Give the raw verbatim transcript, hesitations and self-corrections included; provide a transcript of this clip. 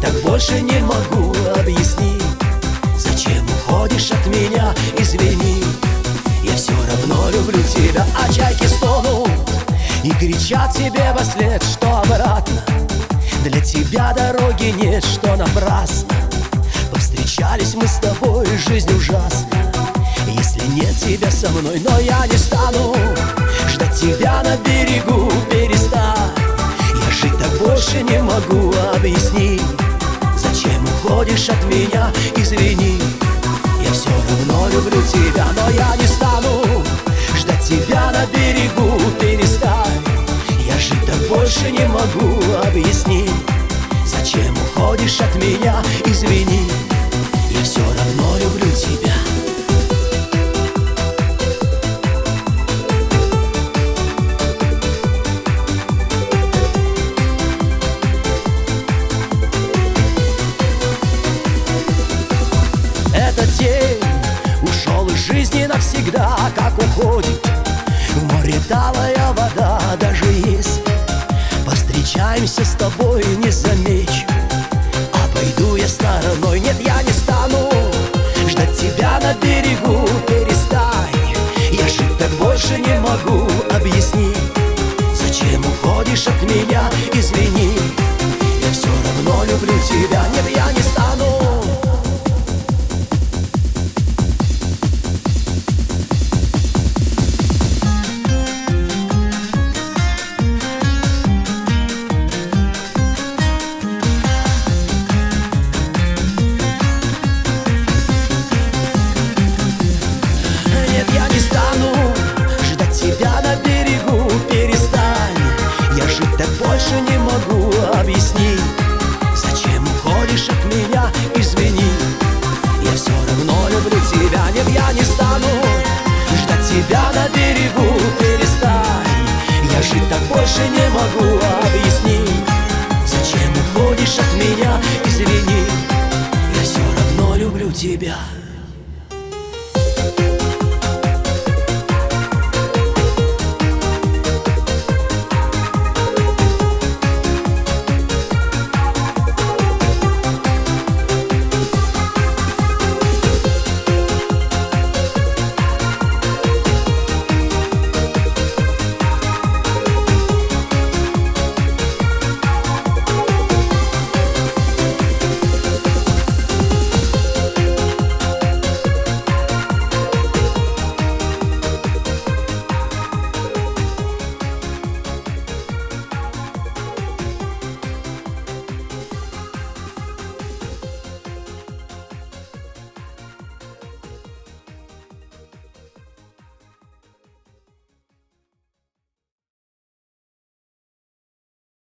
так больше не могу. Объясни, зачем уходишь от меня, извини. Я все равно люблю тебя, а чайки стонут и кричат тебе вослед, что обратно для тебя дороги нет, что напрасно. Повстречались мы с тобой, жизнь ужасна, если нет тебя со мной. Но я не стану ждать тебя на берегу, перестань. Я жить так больше не могу. Объясни, зачем уходишь от меня, извини. Я все равно люблю тебя, но я не стану ждать тебя на берегу, перестань. Я жить так больше не могу. Объясни, зачем уходишь от меня, извини. Я все равно люблю тебя. Этот день ушел из жизни навсегда, как уходит в море талая вода. Даже если повстречаемся с тобой, не замечу, обойду я стороной. Нет, я не стану ждать тебя на берегу, перестань. Я жить так больше не могу. Объясни, зачем уходишь от меня, извини. Я все равно люблю тебя. Нет, я не стану. Больше не могу. Объясни, зачем уходишь от меня, извини. Я все равно люблю тебя. Нет, я не стану ждать тебя на берегу, перестань. Я жить так больше не могу. Объясни, зачем уходишь от меня, извини. Я все равно люблю тебя.